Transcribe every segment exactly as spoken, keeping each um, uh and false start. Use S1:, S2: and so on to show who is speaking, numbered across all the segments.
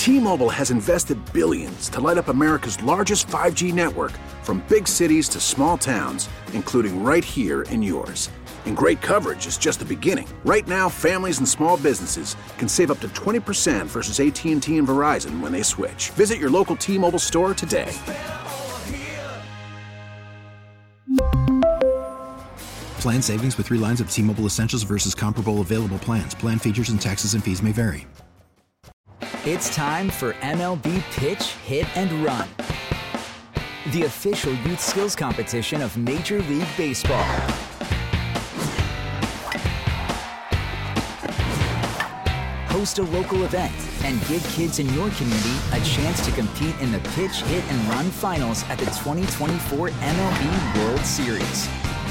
S1: T-Mobile has invested billions to light up America's largest five G network, from big cities to small towns, including right here in yours. And great coverage is just the beginning. Right now, families and small businesses can save up to twenty percent versus A T and T and Verizon when they switch. Visit your local T-Mobile store today.
S2: Plan savings with three lines of T-Mobile Essentials versus comparable available plans. Plan features and taxes and fees may vary.
S3: It's time for M L B Pitch, Hit, and Run, the official youth skills competition of Major League Baseball. Host a local event and give kids in your community a chance to compete in the Pitch, Hit, and Run finals at the twenty twenty-four M L B World Series.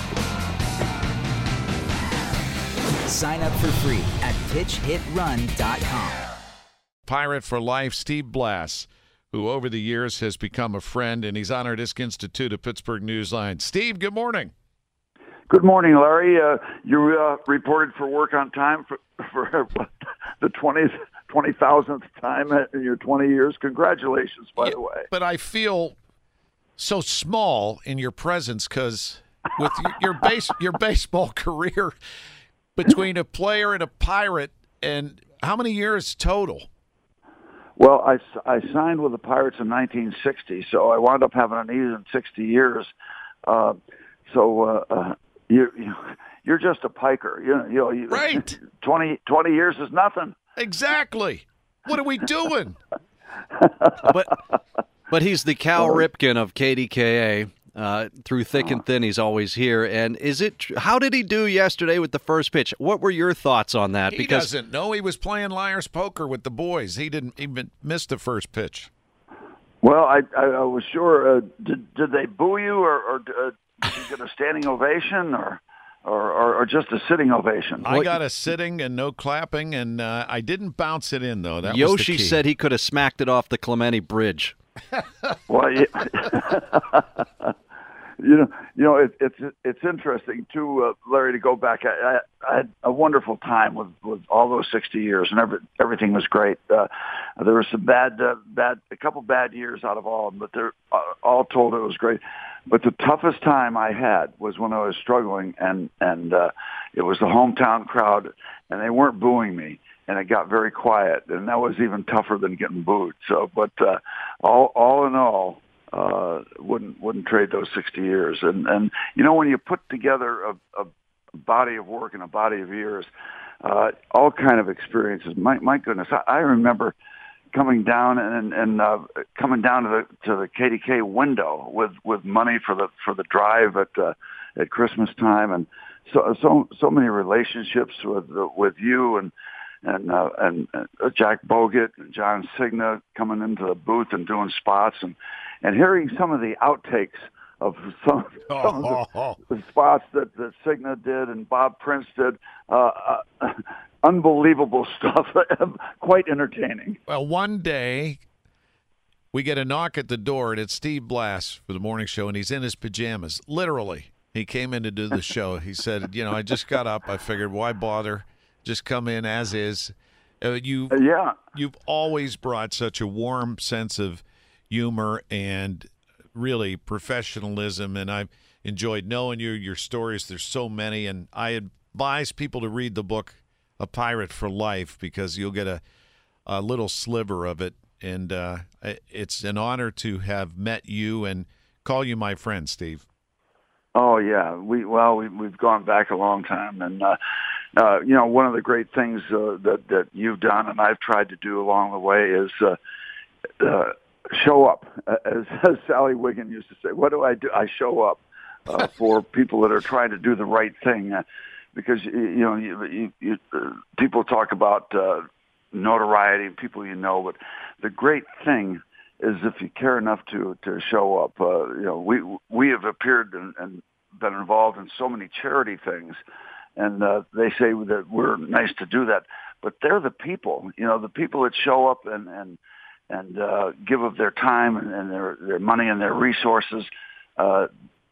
S3: Sign up for free at pitch hit run dot com.
S4: Pirate for Life, Steve Blass, who over the years has become a friend, and he's on our Disc Institute of Pittsburgh Newsline. Steve, good morning.
S5: Good morning, Larry. Uh, you uh, reported for work on time for, for the twentieth, twenty thousandth time in your twenty years. Congratulations, by
S4: yeah,
S5: the way.
S4: But I feel so small in your presence because with your, your base your baseball career, between a player and a Pirate, and how many years total?
S5: Well, I, I signed with the Pirates in nineteen sixty, so I wound up having an even sixty years. Uh, so uh, uh, you, you, you're just a piker. You, you know, you,
S4: right.
S5: twenty, twenty years is nothing.
S4: Exactly. What are we doing?
S6: but, but he's the Cal Ripken of K D K A. Uh, through thick and thin, he's always here. And is it? How did he do yesterday with the first pitch? What were your thoughts on that?
S4: He
S6: because
S4: doesn't know. He was playing liar's poker with the boys. He didn't even miss the first pitch.
S5: Well, I I, I was sure. Uh, did did they boo you, or, or uh, did you get a standing ovation, or or, or, or just a sitting ovation?
S4: I got a sitting and no clapping, and uh, I didn't bounce it in though. That
S6: Yoshi
S4: was the key.
S6: said he could have smacked it off the Clemente Bridge.
S5: Well, yeah. You know, you know, it, it's it's interesting too, uh, Larry. To go back, I, I, I had a wonderful time with, with all those sixty years, and every, everything was great. Uh, there were some bad, uh, bad, a couple bad years out of all of them, but they're uh, all told it was great. But the toughest time I had was when I was struggling, and and uh, it was the hometown crowd, and they weren't booing me, and it got very quiet, and that was even tougher than getting booed. So, but uh, all all in all. Uh, wouldn't wouldn't trade those sixty years, and and you know, when you put together a, a body of work and a body of years, uh, all kind of experiences. My my goodness, I, I remember coming down and and uh, coming down to the to the K D K window with, with money for the for the drive at uh, at Christmas time, and so so so many relationships with with you and. And, uh, and uh, Jack Bogut and John Cigna coming into the booth and doing spots, and, and hearing some of the outtakes of some, some of the, the spots that, that Cigna did and Bob Prince did. Uh, uh, unbelievable stuff. Quite entertaining.
S4: Well, one day we get a knock at the door, and it's Steve Blass for the morning show, and he's in his pajamas. Literally, he came in to do the show. He said, you know, I just got up. I figured, why bother? Just come in as is. Uh, you,
S5: uh, yeah.
S4: You've always brought such a warm sense of humor and really professionalism, and I've enjoyed knowing you, your stories. There's so many, and I advise people to read the book A Pirate for Life because you'll get a, a little sliver of it, and uh, it's an honor to have met you and call you my friend, Steve.
S5: Oh, yeah. We Well, we, we've gone back a long time, and uh, Uh, you know, one of the great things uh, that that you've done and I've tried to do along the way is uh, uh, show up. As, as Sally Wiggin used to say, what do I do? I show up uh, for people that are trying to do the right thing. Uh, because, you, you know, you, you, you, uh, people talk about uh, notoriety and people you know, but the great thing is if you care enough to, to show up. Uh, you know, we, we have appeared and, and been involved in so many charity things. And uh, they say that we're nice to do that, but they're the people, you know, the people that show up and and and uh, give of their time and, and their their money and their resources. Uh,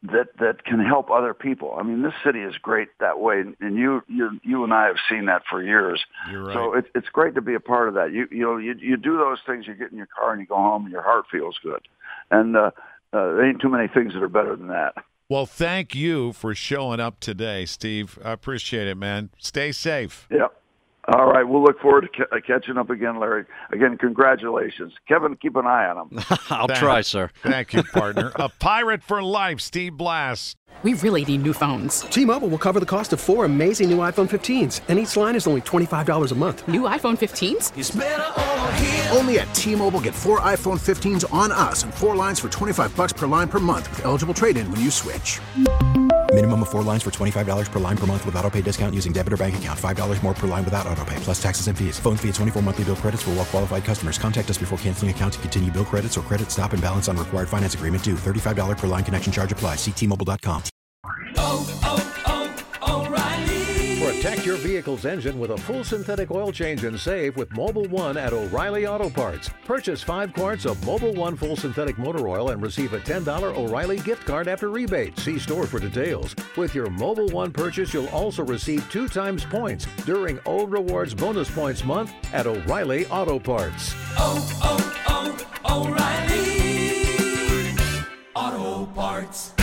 S5: that that can help other people. I mean, this city is great that way, and you you you and I have seen that for years.
S4: You're right.
S5: So it, it's great to be a part of that. You you know you you do those things. You get in your car and you go home, and your heart feels good. And uh, uh, there ain't too many things that are better than that.
S4: Well, thank you for showing up today, Steve. I appreciate it, man. Stay safe.
S5: Yeah. All right. We'll look forward to ca- catching up again, Larry. Again, congratulations. Kevin, keep an eye on him.
S6: I'll
S4: Thank,
S6: try, sir.
S4: Thank you, partner. A pirate for life, Steve Blass.
S7: We really need new phones.
S8: T-Mobile will cover the cost of four amazing new iPhone fifteens, and each line is only twenty-five dollars a month.
S7: New iPhone fifteens?
S1: It's better over here. Only at T-Mobile, get four iPhone fifteens on us and four lines for twenty-five bucks per line per month with eligible trade-in when you switch.
S2: Minimum of four lines for twenty-five dollars per line per month with autopay discount using debit or bank account. five dollars more per line without autopay, plus taxes and fees. Phone fee at twenty-four monthly bill credits for well-qualified customers. Contact us before canceling account to continue bill credits or credit stop and balance on required finance agreement due. thirty-five dollars per line connection charge applies. See T Mobile dot com.
S9: Oh, oh, oh, O'Reilly.
S10: Protect your vehicle's engine with a full synthetic oil change and save with Mobil one at O'Reilly Auto Parts. Purchase five quarts of Mobil one full synthetic motor oil and receive a ten dollars O'Reilly gift card after rebate. See store for details. With your Mobil one purchase, you'll also receive two times points during O Rewards Bonus Points Month at O'Reilly Auto Parts.
S9: Oh, oh, oh, O'Reilly Auto Parts.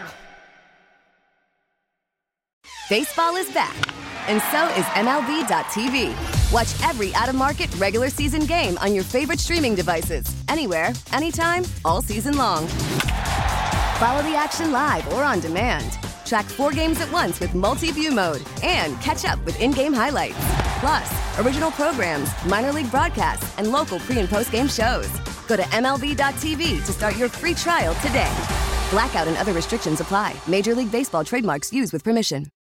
S11: Baseball is back, and so is M L B dot T V. Watch every out-of-market regular season game on your favorite streaming devices, anywhere, anytime, all season long. Follow the action live or on demand. Track four games at once with multi-view mode and catch up with in-game highlights. Plus, original programs, minor league broadcasts, and local pre- and post-game shows. Go to M L B dot T V to start your free trial today. Blackout and other restrictions apply. Major League Baseball trademarks used with permission.